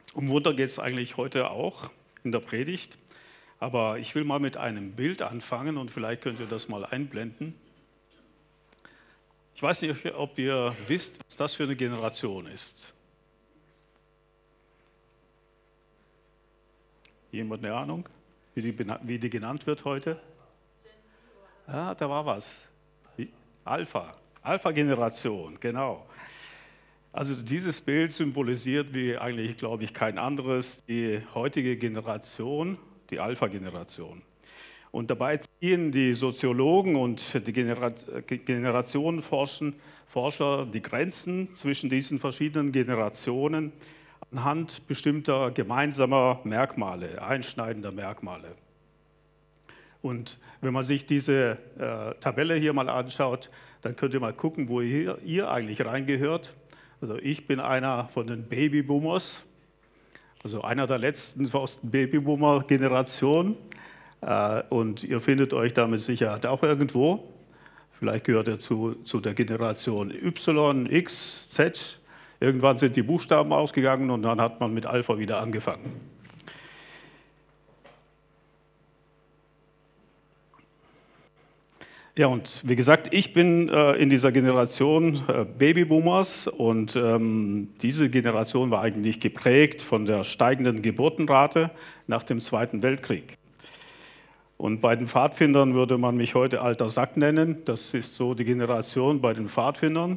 Um Wunder geht es eigentlich heute auch in der Predigt, aber ich will mal mit einem Bild anfangen und vielleicht könnt ihr das mal einblenden. Ich weiß nicht, ob ihr wisst, was das für eine Generation ist. Jemand eine Ahnung, wie die genannt wird heute? Ja, da war was. Alpha-Generation, genau. Also dieses Bild symbolisiert wie eigentlich, glaube ich, kein anderes die heutige Generation, die Alpha-Generation. Und dabei ziehen die Soziologen und die Generationenforscher die Grenzen zwischen diesen verschiedenen Generationen anhand bestimmter gemeinsamer Merkmale, einschneidender Merkmale. Und wenn man sich diese Tabelle hier mal anschaut, dann könnt ihr mal gucken, wo ihr eigentlich reingehört. Also ich bin einer von den Babyboomers, also einer der letzten aus der Babyboomer-Generation. Und ihr findet euch da mit Sicherheit auch irgendwo. Vielleicht gehört ihr zu der Generation Y, X, Z. Irgendwann sind die Buchstaben ausgegangen und dann hat man mit Alpha wieder angefangen. Ja, und wie gesagt, ich bin in dieser Generation Babyboomers und diese Generation war eigentlich geprägt von der steigenden Geburtenrate nach dem Zweiten Weltkrieg. Und bei den Pfadfindern würde man mich heute alter Sack nennen. Das ist so die Generation bei den Pfadfindern.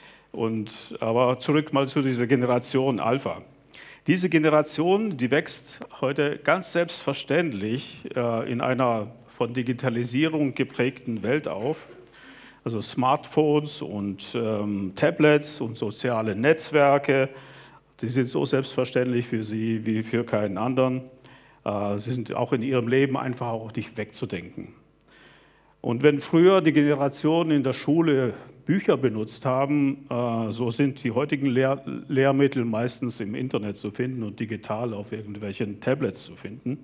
Aber zurück mal zu dieser Generation Alpha. Diese Generation, die wächst heute ganz selbstverständlich in einer von Digitalisierung geprägten Welt auf. Also Smartphones und Tablets und soziale Netzwerke, die sind so selbstverständlich für sie wie für keinen anderen. Sie sind auch in ihrem Leben einfach auch nicht wegzudenken. Und wenn früher die Generationen in der Schule Bücher benutzt haben, so sind die heutigen Lehrmittel meistens im Internet zu finden und digital auf irgendwelchen Tablets zu finden.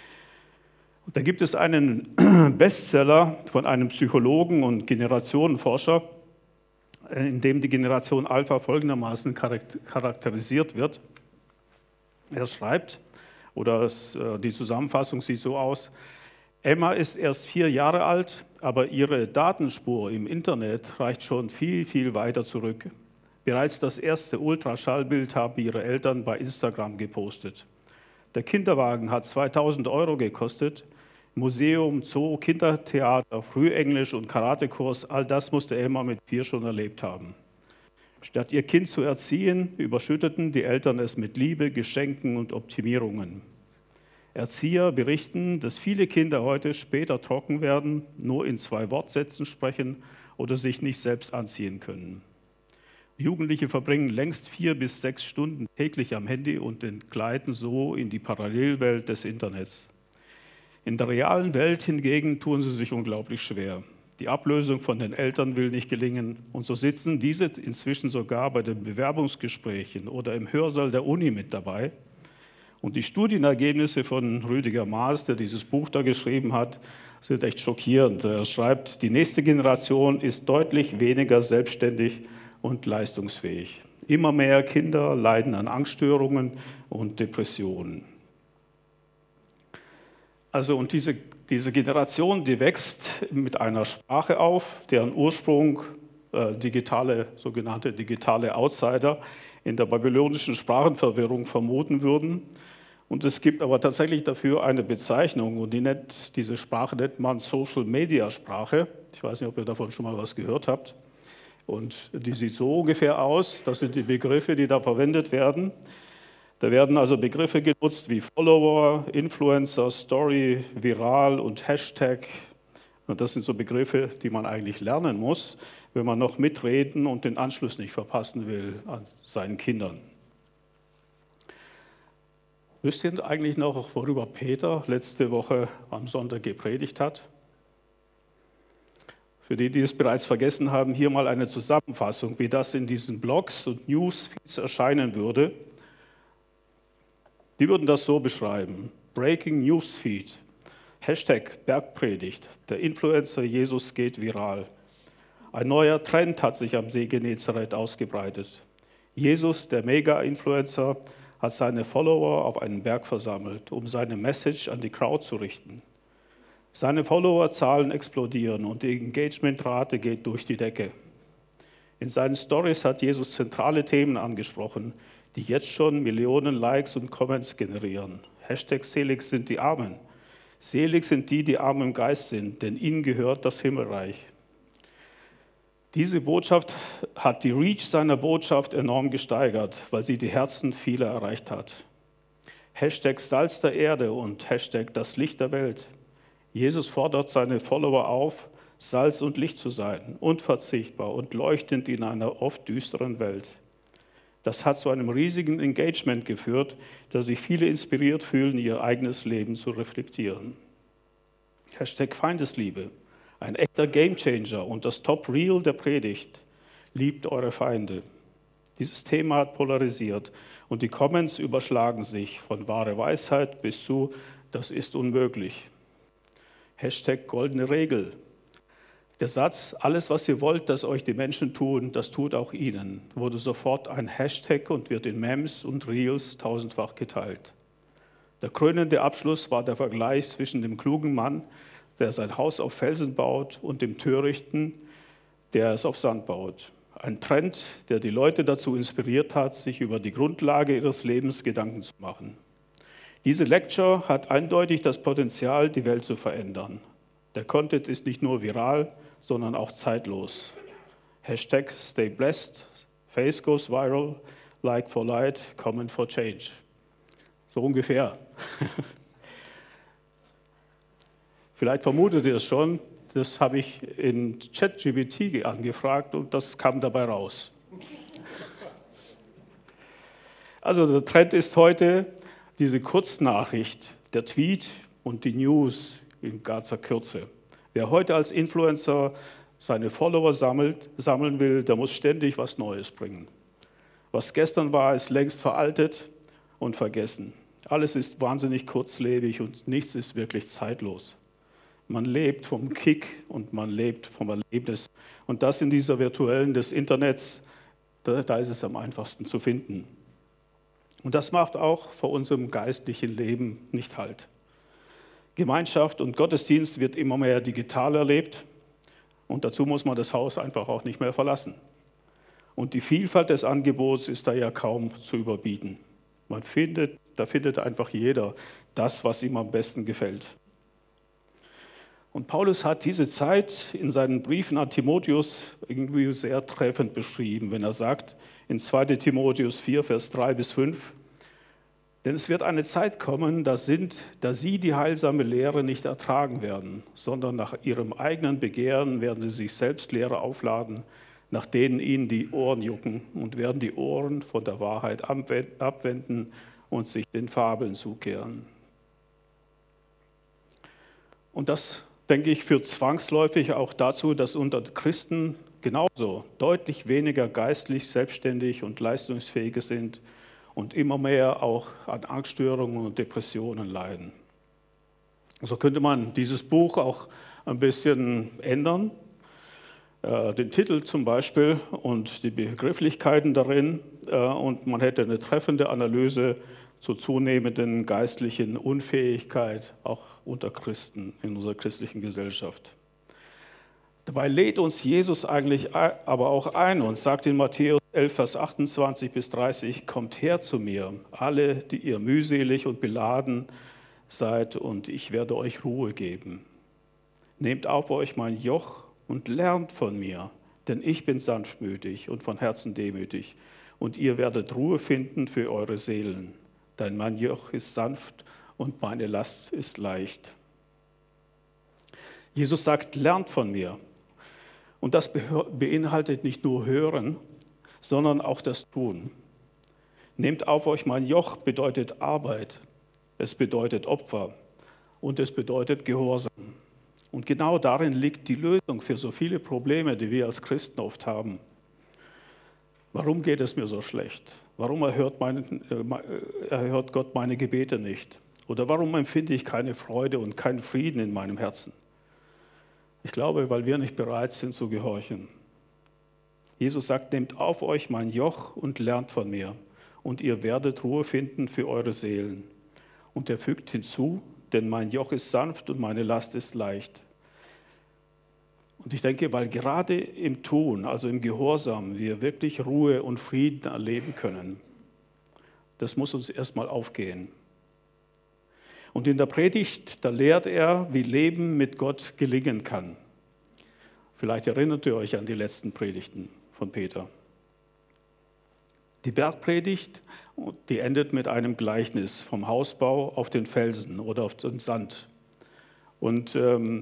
Da gibt es einen Bestseller von einem Psychologen und Generationenforscher, in dem die Generation Alpha folgendermaßen charakterisiert wird. Er schreibt, die Zusammenfassung sieht so aus: Emma ist erst 4 Jahre alt, aber ihre Datenspur im Internet reicht schon viel, viel weiter zurück. Bereits das erste Ultraschallbild haben ihre Eltern bei Instagram gepostet. Der Kinderwagen hat 2.000 € gekostet. Museum, Zoo, Kindertheater, Frühenglisch und Karatekurs, all das musste Emma mit 4 schon erlebt haben. Statt ihr Kind zu erziehen, überschütteten die Eltern es mit Liebe, Geschenken und Optimierungen. Erzieher berichten, dass viele Kinder heute später trocken werden, nur in 2 Wortsätzen sprechen oder sich nicht selbst anziehen können. Jugendliche verbringen längst 4 bis 6 Stunden täglich am Handy und entgleiten so in die Parallelwelt des Internets. In der realen Welt hingegen tun sie sich unglaublich schwer. Die Ablösung von den Eltern will nicht gelingen und so sitzen diese inzwischen sogar bei den Bewerbungsgesprächen oder im Hörsaal der Uni mit dabei. Und die Studienergebnisse von Rüdiger Maas, der dieses Buch da geschrieben hat, sind echt schockierend. Er schreibt, die nächste Generation ist deutlich weniger selbstständig und leistungsfähig. Immer mehr Kinder leiden an Angststörungen und Depressionen. Also und diese Generation, die wächst mit einer Sprache auf, deren Ursprung sogenannte digitale Outsider in der babylonischen Sprachenverwirrung vermuten würden. Und es gibt aber tatsächlich dafür eine Bezeichnung und diese Sprache nennt man Social-Media-Sprache. Ich weiß nicht, ob ihr davon schon mal was gehört habt. Und die sieht so ungefähr aus, das sind die Begriffe, die da verwendet werden. Da werden also Begriffe genutzt wie Follower, Influencer, Story, Viral und Hashtag. Und das sind so Begriffe, die man eigentlich lernen muss, wenn man noch mitreden und den Anschluss nicht verpassen will an seinen Kindern. Wisst ihr eigentlich noch, worüber Peter letzte Woche am Sonntag gepredigt hat? Für die, die es bereits vergessen haben, hier mal eine Zusammenfassung, wie das in diesen Blogs und Newsfeeds erscheinen würde. Die würden das so beschreiben: Breaking Newsfeed, Hashtag Bergpredigt, der Influencer Jesus geht viral. Ein neuer Trend hat sich am See Genezareth ausgebreitet. Jesus, der Mega-Influencer, hat seine Follower auf einen Berg versammelt, um seine Message an die Crowd zu richten. Seine Followerzahlen explodieren und die Engagementrate geht durch die Decke. In seinen Stories hat Jesus zentrale Themen angesprochen, die jetzt schon Millionen Likes und Comments generieren. Hashtag selig sind die Armen. Selig sind die, die arm im Geist sind, denn ihnen gehört das Himmelreich. Diese Botschaft hat die Reach seiner Botschaft enorm gesteigert, weil sie die Herzen vieler erreicht hat. Hashtag Salz der Erde und Hashtag das Licht der Welt. Jesus fordert seine Follower auf, Salz und Licht zu sein, unverzichtbar und leuchtend in einer oft düsteren Welt. Das hat zu einem riesigen Engagement geführt, dass sich viele inspiriert fühlen, ihr eigenes Leben zu reflektieren. Hashtag Feindesliebe, ein echter Gamechanger und das Top-Reel der Predigt. Liebt eure Feinde. Dieses Thema hat polarisiert und die Comments überschlagen sich von wahre Weisheit bis zu, das ist unmöglich. Hashtag goldene Regel. Der Satz, alles was ihr wollt, dass euch die Menschen tun, das tut auch ihnen, wurde sofort ein Hashtag und wird in Memes und Reels tausendfach geteilt. Der krönende Abschluss war der Vergleich zwischen dem klugen Mann, der sein Haus auf Felsen baut, und dem Törichten, der es auf Sand baut. Ein Trend, der die Leute dazu inspiriert hat, sich über die Grundlage ihres Lebens Gedanken zu machen. Diese Lecture hat eindeutig das Potenzial, die Welt zu verändern. Der Content ist nicht nur viral, sondern auch zeitlos. Hashtag stay blessed, face goes viral, like for light, comment for change. So ungefähr. Vielleicht vermutet ihr es schon, das habe ich in ChatGPT angefragt und das kam dabei raus. Also der Trend ist heute diese Kurznachricht, der Tweet und die News in ganzer Kürze. Wer heute als Influencer seine Follower sammeln will, der muss ständig was Neues bringen. Was gestern war, ist längst veraltet und vergessen. Alles ist wahnsinnig kurzlebig und nichts ist wirklich zeitlos. Man lebt vom Kick und man lebt vom Erlebnis. Und das in dieser virtuellen des Internets, da ist es am einfachsten zu finden. Und das macht auch vor unserem geistlichen Leben nicht Halt. Gemeinschaft und Gottesdienst wird immer mehr digital erlebt und dazu muss man das Haus einfach auch nicht mehr verlassen. Und die Vielfalt des Angebots ist da ja kaum zu überbieten. Da findet einfach jeder das, was ihm am besten gefällt. Und Paulus hat diese Zeit in seinen Briefen an Timotheus irgendwie sehr treffend beschrieben, wenn er sagt, in 2. Timotheus 4, Vers 3 bis 5, denn es wird eine Zeit kommen, da sie die heilsame Lehre nicht ertragen werden, sondern nach ihrem eigenen Begehren werden sie sich selbst Lehre aufladen, nach denen ihnen die Ohren jucken und werden die Ohren von der Wahrheit abwenden und sich den Fabeln zukehren. Und das, denke ich, führt zwangsläufig auch dazu, dass unter Christen genauso deutlich weniger geistlich selbstständig und leistungsfähige sind und immer mehr auch an Angststörungen und Depressionen leiden. So könnte man dieses Buch auch ein bisschen ändern, den Titel zum Beispiel und die Begrifflichkeiten darin, und man hätte eine treffende Analyse zur zunehmenden geistlichen Unfähigkeit auch unter Christen in unserer christlichen Gesellschaft. Dabei lädt uns Jesus eigentlich aber auch ein und sagt in Matthäus 11, Vers 28 bis 30, kommt her zu mir, alle, die ihr mühselig und beladen seid, und ich werde euch Ruhe geben. Nehmt auf euch mein Joch und lernt von mir, denn ich bin sanftmütig und von Herzen demütig, und ihr werdet Ruhe finden für eure Seelen. Denn mein Joch ist sanft und meine Last ist leicht. Jesus sagt, lernt von mir. Und das beinhaltet nicht nur Hören, sondern auch das Tun. Nehmt auf euch mein Joch bedeutet Arbeit, es bedeutet Opfer und es bedeutet Gehorsam. Und genau darin liegt die Lösung für so viele Probleme, die wir als Christen oft haben. Warum geht es mir so schlecht? Warum erhört Gott meine Gebete nicht? Oder warum empfinde ich keine Freude und keinen Frieden in meinem Herzen? Ich glaube, weil wir nicht bereit sind zu gehorchen. Jesus sagt, nehmt auf euch mein Joch und lernt von mir. und ihr werdet Ruhe finden für eure Seelen. Und er fügt hinzu, denn mein Joch ist sanft und meine Last ist leicht. Und ich denke, weil gerade im Tun, also im Gehorsam, wir wirklich Ruhe und Frieden erleben können, das muss uns erstmal aufgehen. Und in der Predigt, da lehrt er, wie Leben mit Gott gelingen kann. Vielleicht erinnert ihr euch an die letzten Predigten von Peter. Die Bergpredigt, die endet mit einem Gleichnis vom Hausbau auf den Felsen oder auf den Sand. Und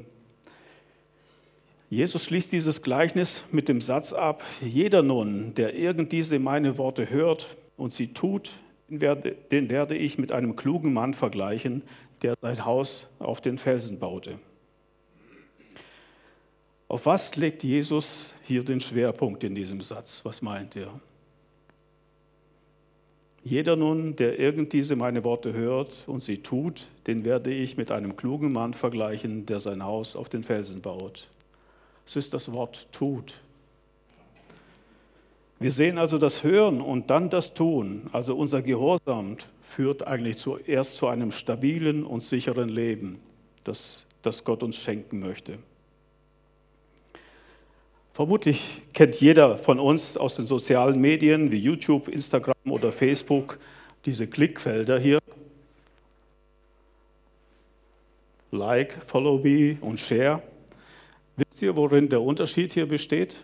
Jesus schließt dieses Gleichnis mit dem Satz ab: Jeder nun, der irgend diese meine Worte hört und sie tut, den werde ich mit einem klugen Mann vergleichen, der sein Haus auf den Felsen baute. Auf was legt Jesus hier den Schwerpunkt in diesem Satz? Was meint er? Jeder nun, der irgend diese meine Worte hört und sie tut, den werde ich mit einem klugen Mann vergleichen, der sein Haus auf den Felsen baut. Es ist das Wort tut. Wir sehen also das Hören und dann das Tun, also unser Gehorsam, führt eigentlich zuerst zu einem stabilen und sicheren Leben, das Gott uns schenken möchte. Vermutlich kennt jeder von uns aus den sozialen Medien wie YouTube, Instagram oder Facebook diese Klickfelder hier. Like, Follow me und Share. Wisst ihr, worin der Unterschied hier besteht?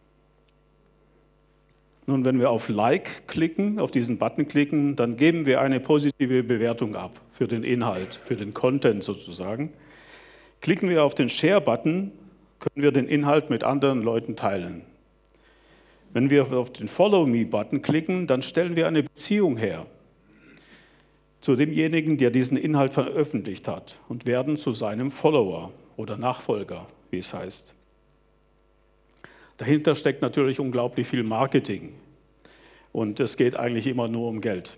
Nun, wenn wir auf Like klicken, auf diesen Button klicken, dann geben wir eine positive Bewertung ab für den Inhalt, für den Content sozusagen. Klicken wir auf den Share-Button, können wir den Inhalt mit anderen Leuten teilen. Wenn wir auf den Follow Me-Button klicken, dann stellen wir eine Beziehung her zu demjenigen, der diesen Inhalt veröffentlicht hat und werden zu seinem Follower oder Nachfolger, wie es heißt. Dahinter steckt natürlich unglaublich viel Marketing und es geht eigentlich immer nur um Geld.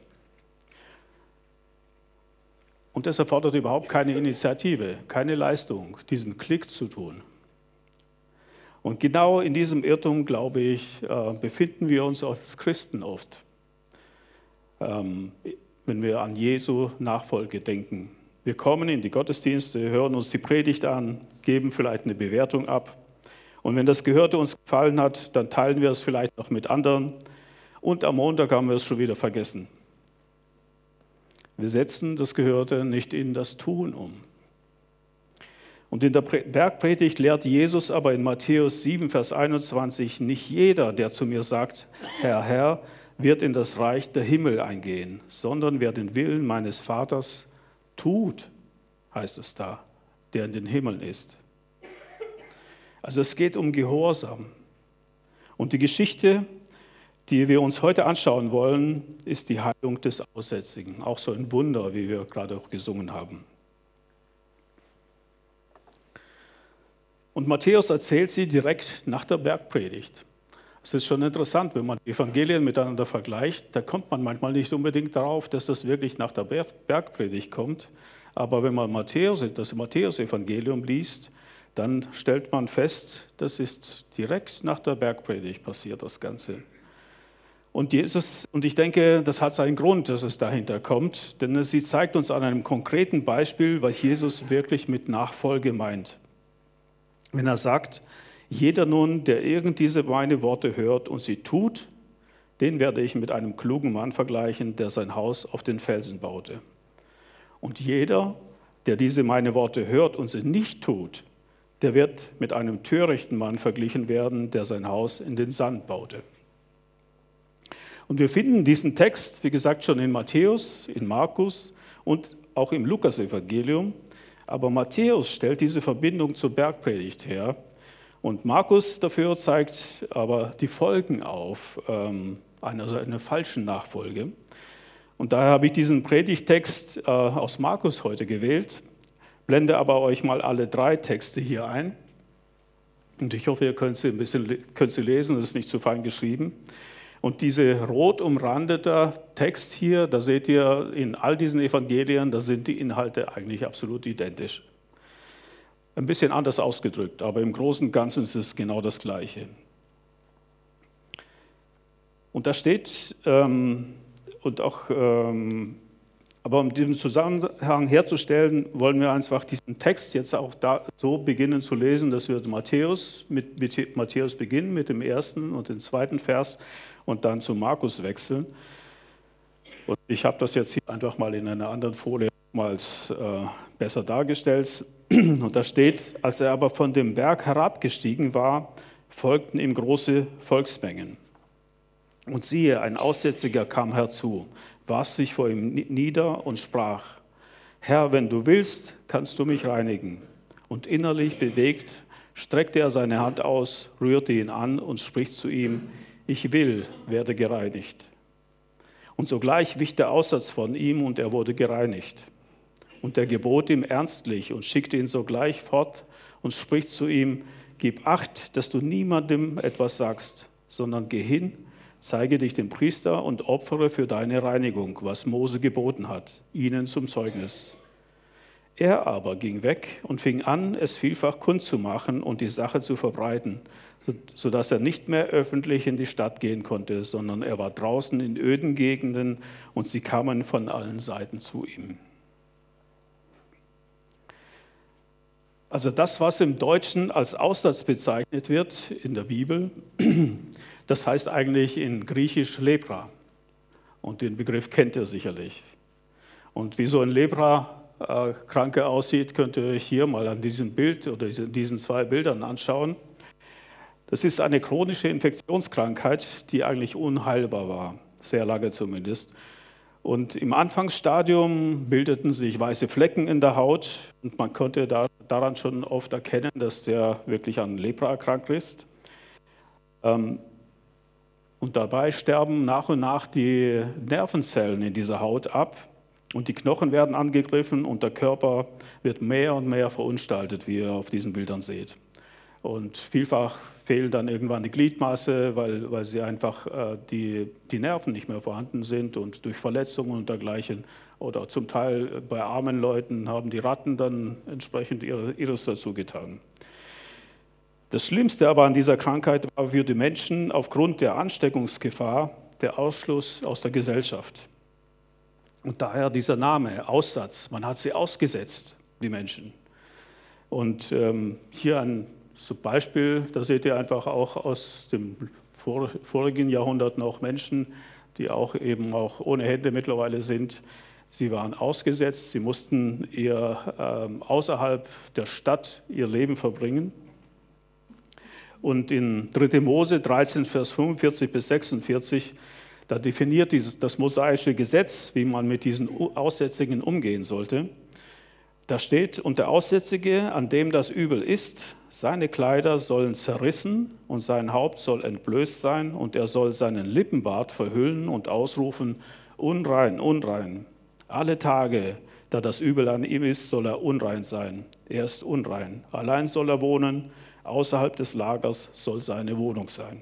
Und das erfordert überhaupt keine Initiative, keine Leistung, diesen Klick zu tun. Und genau in diesem Irrtum, glaube ich, befinden wir uns als Christen oft, wenn wir an Jesu Nachfolge denken. Wir kommen in die Gottesdienste, hören uns die Predigt an, geben vielleicht eine Bewertung ab. Und wenn das Gehörte uns gefallen hat, dann teilen wir es vielleicht noch mit anderen. Und am Montag haben wir es schon wieder vergessen. Wir setzen das Gehörte nicht in das Tun um. Und in der Bergpredigt lehrt Jesus aber in Matthäus 7, Vers 21, nicht jeder, der zu mir sagt, Herr, Herr, wird in das Reich der Himmel eingehen, sondern wer den Willen meines Vaters tut, heißt es da, der in den Himmeln ist. Also es geht um Gehorsam. Und die Geschichte, die wir uns heute anschauen wollen, ist die Heilung des Aussätzigen. Auch so ein Wunder, wie wir gerade auch gesungen haben. Und Matthäus erzählt sie direkt nach der Bergpredigt. Es ist schon interessant, wenn man die Evangelien miteinander vergleicht, da kommt man manchmal nicht unbedingt darauf, dass das wirklich nach der Bergpredigt kommt. Aber wenn man das Matthäus-Evangelium liest, dann stellt man fest, das ist direkt nach der Bergpredigt passiert, das Ganze. Und ich denke, das hat seinen Grund, dass es dahinter kommt, denn sie zeigt uns an einem konkreten Beispiel, was Jesus wirklich mit Nachfolge meint. Wenn er sagt, jeder nun, der irgend diese meine Worte hört und sie tut, den werde ich mit einem klugen Mann vergleichen, der sein Haus auf den Felsen baute. Und jeder, der diese meine Worte hört und sie nicht tut, der wird mit einem törichten Mann verglichen werden, der sein Haus in den Sand baute. Und wir finden diesen Text, wie gesagt, schon in Matthäus, in Markus und auch im Lukas-Evangelium. Aber Matthäus stellt diese Verbindung zur Bergpredigt her. Und Markus dafür zeigt aber die Folgen auf einer falschen Nachfolge. Und daher habe ich diesen Predigtext aus Markus heute gewählt, blende aber euch mal alle 3 Texte hier ein. Und ich hoffe, ihr könnt sie lesen, das ist nicht zu fein geschrieben. Und diese rot umrandete Text hier, da seht ihr in all diesen Evangelien, da sind die Inhalte eigentlich absolut identisch. Ein bisschen anders ausgedrückt, aber im Großen und Ganzen ist es genau das Gleiche. Und da steht und auch, aber um diesen Zusammenhang herzustellen, wollen wir einfach diesen Text jetzt auch da so beginnen zu lesen, dass wir mit Matthäus beginnen, mit dem ersten und dem zweiten Vers und dann zu Markus wechseln. Und ich habe das jetzt hier einfach mal in einer anderen Folie nochmals besser dargestellt. Und da steht, als er aber von dem Berg herabgestiegen war, folgten ihm große Volksmengen. Und siehe, ein Aussätziger kam herzu, warf sich vor ihm nieder und sprach: Herr, wenn du willst, kannst du mich reinigen. Und innerlich bewegt streckte er seine Hand aus, rührte ihn an und spricht zu ihm: Ich will, werde gereinigt. Und sogleich wich der Aussatz von ihm und er wurde gereinigt. Und er gebot ihm ernstlich und schickte ihn sogleich fort und spricht zu ihm: Gib Acht, dass du niemandem etwas sagst, sondern geh hin, zeige dich dem Priester und opfere für deine Reinigung, was Mose geboten hat, ihnen zum Zeugnis. Er aber ging weg und fing an, es vielfach kundzumachen und die Sache zu verbreiten, sodass er nicht mehr öffentlich in die Stadt gehen konnte, sondern er war draußen in öden Gegenden und sie kamen von allen Seiten zu ihm. Also das, was im Deutschen als Aussatz bezeichnet wird in der Bibel, das heißt eigentlich in Griechisch Lepra. Und den Begriff kennt ihr sicherlich. Und wie so ein Lepra-Kranke aussieht, könnt ihr euch hier mal an diesem Bild oder diesen zwei Bildern anschauen. Das ist eine chronische Infektionskrankheit, die eigentlich unheilbar war, sehr lange zumindest. Und im Anfangsstadium bildeten sich weiße Flecken in der Haut und man konnte daran schon oft erkennen, dass der wirklich an Lepra erkrankt ist. Und dabei sterben nach und nach die Nervenzellen in dieser Haut ab und die Knochen werden angegriffen und der Körper wird mehr und mehr verunstaltet, wie ihr auf diesen Bildern seht. Und vielfach fehlen dann irgendwann die Gliedmaße, weil sie einfach die Nerven nicht mehr vorhanden sind und durch Verletzungen und dergleichen oder zum Teil bei armen Leuten haben die Ratten dann entsprechend ihres dazu getan. Das Schlimmste aber an dieser Krankheit war für die Menschen aufgrund der Ansteckungsgefahr der Ausschluss aus der Gesellschaft. Und daher dieser Name, Aussatz, man hat sie ausgesetzt, die Menschen. Und hier ein Beispiel, da seht ihr einfach auch aus dem vorigen Jahrhundert noch Menschen, die auch eben auch ohne Hände mittlerweile sind. Sie waren ausgesetzt, sie mussten außerhalb der Stadt ihr Leben verbringen. Und in 3. Mose 13, Vers 45 bis 46, da definiert das mosaische Gesetz, wie man mit diesen Aussätzigen umgehen sollte. Da steht: Und der Aussätzige, an dem das Übel ist, seine Kleider sollen zerrissen und sein Haupt soll entblößt sein und er soll seinen Lippenbart verhüllen und ausrufen: Unrein, unrein. Alle Tage, da das Übel an ihm ist, soll er unrein sein. Er ist unrein. Allein soll er wohnen, außerhalb des Lagers soll seine Wohnung sein.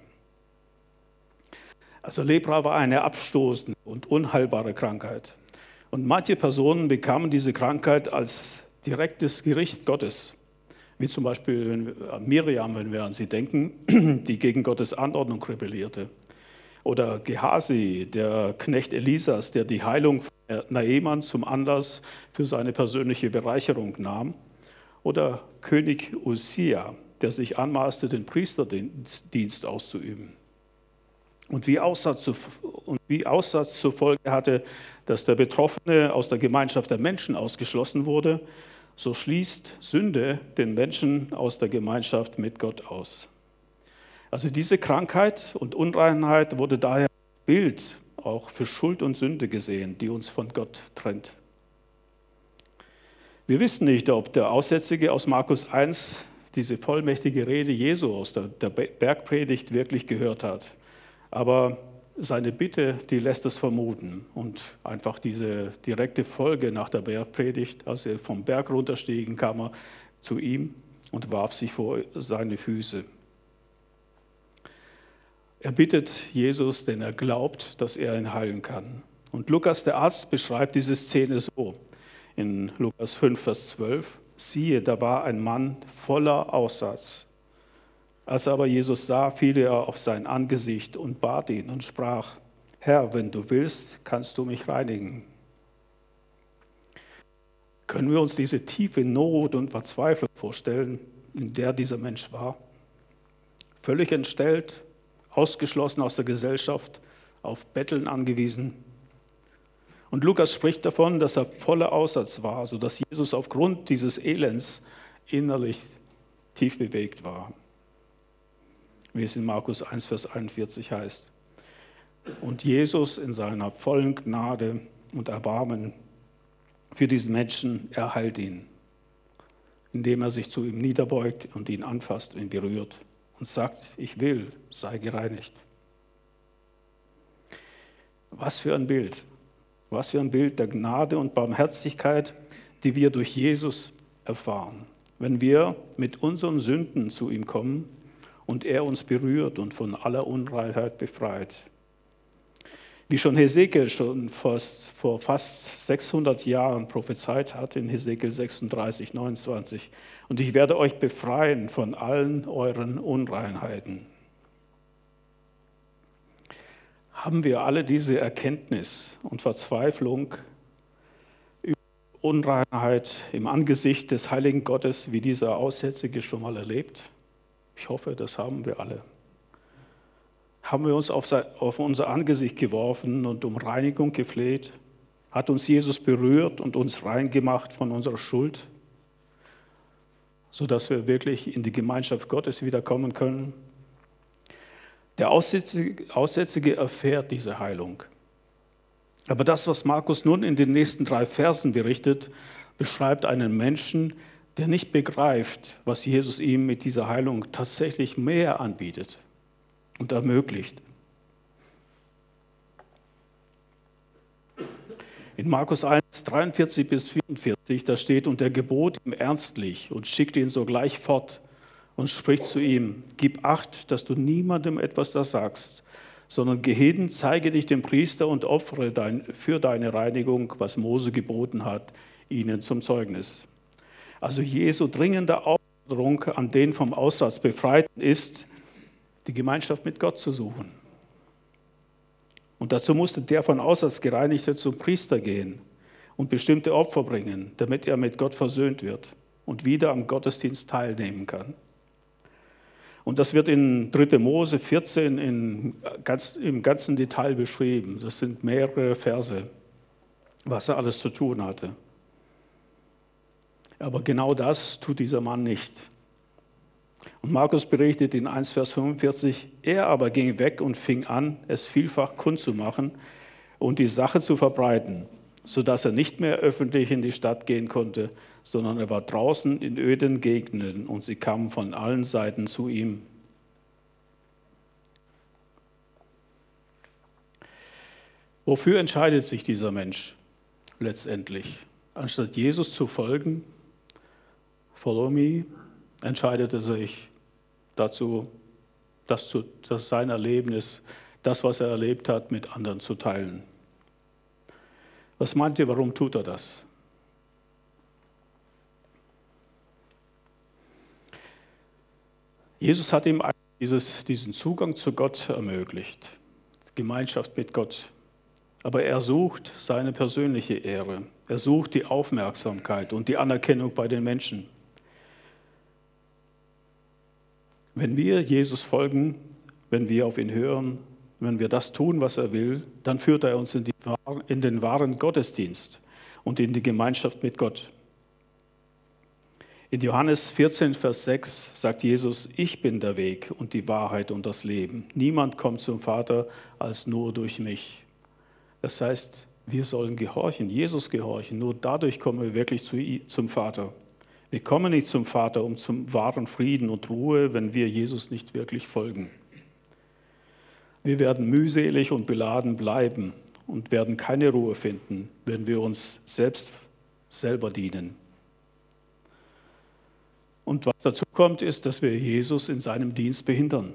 Also Lepra war eine abstoßende und unheilbare Krankheit. Und manche Personen bekamen diese Krankheit als direktes Gericht Gottes, wie zum Beispiel Miriam, wenn wir an sie denken, die gegen Gottes Anordnung rebellierte. Oder Gehasi, der Knecht Elisas, der die Heilung von Naaman zum Anlass für seine persönliche Bereicherung nahm. Oder König Usia, der sich anmaßte, den Priesterdienst auszuüben. Und wie Aussatz zur Folge hatte, dass der Betroffene aus der Gemeinschaft der Menschen ausgeschlossen wurde, so schließt Sünde den Menschen aus der Gemeinschaft mit Gott aus. Also diese Krankheit und Unreinheit wurde daher als Bild auch für Schuld und Sünde gesehen, die uns von Gott trennt. Wir wissen nicht, ob der Aussätzige aus Markus 1 diese vollmächtige Rede Jesu aus der Bergpredigt wirklich gehört hat. Aber seine Bitte, die lässt es vermuten. Und einfach diese direkte Folge nach der Bergpredigt, als er vom Berg runterstiegen, kam er zu ihm und warf sich vor seine Füße. Er bittet Jesus, denn er glaubt, dass er ihn heilen kann. Und Lukas, der Arzt, beschreibt diese Szene so in Lukas 5, Vers 12. Siehe, da war ein Mann voller Aussatz. Als aber Jesus sah, fiel er auf sein Angesicht und bat ihn und sprach: Herr, wenn du willst, kannst du mich reinigen. Können wir uns diese tiefe Not und Verzweiflung vorstellen, in der dieser Mensch war? Völlig entstellt, ausgeschlossen aus der Gesellschaft, auf Betteln angewiesen. Und Lukas spricht davon, dass er voller Aussatz war, sodass Jesus aufgrund dieses Elends innerlich tief bewegt war. Wie es in Markus 1, Vers 41 heißt. Und Jesus in seiner vollen Gnade und Erbarmen für diesen Menschen, er heilt ihn, indem er sich zu ihm niederbeugt und ihn anfasst, ihn berührt und sagt, ich will, sei gereinigt. Was für ein Bild der Gnade und Barmherzigkeit, die wir durch Jesus erfahren, wenn wir mit unseren Sünden zu ihm kommen und er uns berührt und von aller Unreinheit befreit. Wie schon Hesekiel schon vor fast 600 Jahren prophezeit hat in Hesekiel 36, 29. Und ich werde euch befreien von allen euren Unreinheiten. Haben wir alle diese Erkenntnis und Verzweiflung über Unreinheit im Angesicht des heiligen Gottes, wie dieser Aussätzige schon mal erlebt? Ich hoffe, das haben wir alle. Haben wir uns auf unser Angesicht geworfen und um Reinigung gefleht? Hat uns Jesus berührt und uns rein gemacht von unserer Schuld, sodass wir wirklich in die Gemeinschaft Gottes wiederkommen können? Der Aussätzige erfährt diese Heilung. Aber das, was Markus nun in den nächsten 3 Versen berichtet, beschreibt einen Menschen, der nicht begreift, was Jesus ihm mit dieser Heilung tatsächlich mehr anbietet und ermöglicht. In Markus 1, 43 bis 44, da steht, und er gebot ihm ernstlich und schickte ihn sogleich fort und spricht zu ihm, gib Acht, dass du niemandem etwas da sagst, sondern geh hin, zeige dich dem Priester und opfere für deine Reinigung, was Mose geboten hat, ihnen zum Zeugnis. Also Jesu dringende Aufforderung an den vom Aussatz Befreiten ist, die Gemeinschaft mit Gott zu suchen. Und dazu musste der von Aussatz Gereinigte zum Priester gehen und bestimmte Opfer bringen, damit er mit Gott versöhnt wird und wieder am Gottesdienst teilnehmen kann. Und das wird in 3. Mose 14 im ganzen Detail beschrieben. Das sind mehrere Verse, was er alles zu tun hatte. Aber genau das tut dieser Mann nicht. Und Markus berichtet in 1, Vers 45, er aber ging weg und fing an, es vielfach kundzumachen und die Sache zu verbreiten, sodass er nicht mehr öffentlich in die Stadt gehen konnte, sondern er war draußen in öden Gegenden und sie kamen von allen Seiten zu ihm. Wofür entscheidet sich dieser Mensch letztendlich? Anstatt Jesus zu folgen, follow me, entscheidet er sich dazu, dass sein Erlebnis, das, was er erlebt hat, mit anderen zu teilen. Was meint ihr, warum tut er das? Jesus hat ihm diesen Zugang zu Gott ermöglicht, Gemeinschaft mit Gott. Aber er sucht seine persönliche Ehre. Er sucht die Aufmerksamkeit und die Anerkennung bei den Menschen. Wenn wir Jesus folgen, wenn wir auf ihn hören, wenn wir das tun, was er will, dann führt er uns in den wahren Gottesdienst und in die Gemeinschaft mit Gott. In Johannes 14, Vers 6 sagt Jesus, ich bin der Weg und die Wahrheit und das Leben. Niemand kommt zum Vater als nur durch mich. Das heißt, wir sollen gehorchen, Jesus gehorchen. Nur dadurch kommen wir wirklich zum Vater. Wir kommen nicht zum Vater zum wahren Frieden und Ruhe, wenn wir Jesus nicht wirklich folgen. Wir werden mühselig und beladen bleiben und werden keine Ruhe finden, wenn wir uns selber dienen. Und was dazu kommt, ist, dass wir Jesus in seinem Dienst behindern.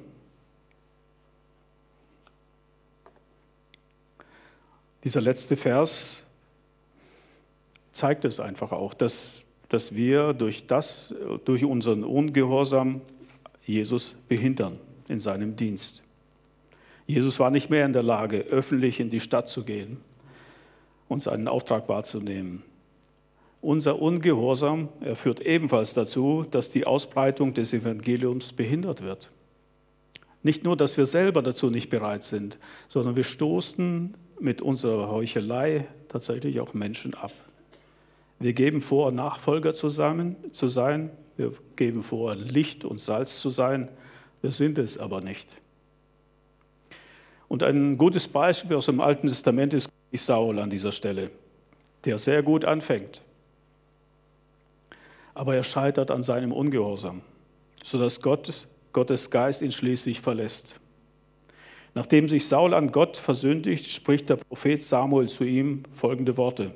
Dieser letzte Vers zeigt es einfach auch, dass wir durch unseren Ungehorsam Jesus behindern in seinem Dienst. Jesus war nicht mehr in der Lage, öffentlich in die Stadt zu gehen und seinen Auftrag wahrzunehmen. Unser Ungehorsam, er führt ebenfalls dazu, dass die Ausbreitung des Evangeliums behindert wird. Nicht nur, dass wir selber dazu nicht bereit sind, sondern wir stoßen mit unserer Heuchelei tatsächlich auch Menschen ab. Wir geben vor, Nachfolger zu sein. Wir geben vor, Licht und Salz zu sein. Wir sind es aber nicht. Und ein gutes Beispiel aus dem Alten Testament ist Saul an dieser Stelle, der sehr gut anfängt. Aber er scheitert an seinem Ungehorsam, sodass Gottes Geist ihn schließlich verlässt. Nachdem sich Saul an Gott versündigt, spricht der Prophet Samuel zu ihm folgende Worte.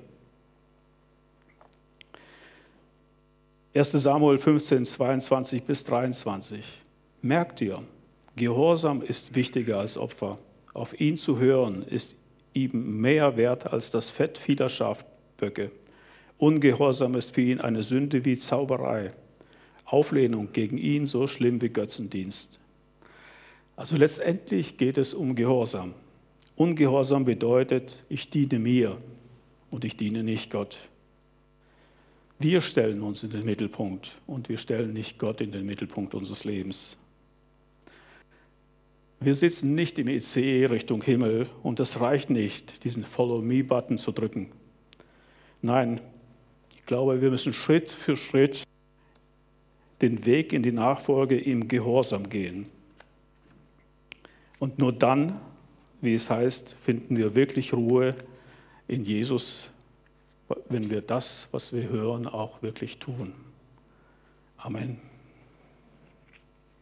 1. Samuel 15, 22 bis 23. Merkt ihr, Gehorsam ist wichtiger als Opfer. Auf ihn zu hören ist ihm mehr wert als das Fett vieler Schafböcke. Ungehorsam ist für ihn eine Sünde wie Zauberei. Auflehnung gegen ihn so schlimm wie Götzendienst. Also letztendlich geht es um Gehorsam. Ungehorsam bedeutet, ich diene mir und ich diene nicht Gott. Wir stellen uns in den Mittelpunkt und wir stellen nicht Gott in den Mittelpunkt unseres Lebens. Wir sitzen nicht im ICE Richtung Himmel und es reicht nicht, diesen Follow-me-Button zu drücken. Nein, ich glaube, wir müssen Schritt für Schritt den Weg in die Nachfolge im Gehorsam gehen. Und nur dann, wie es heißt, finden wir wirklich Ruhe in Jesus, wenn wir das, was wir hören, auch wirklich tun. Amen.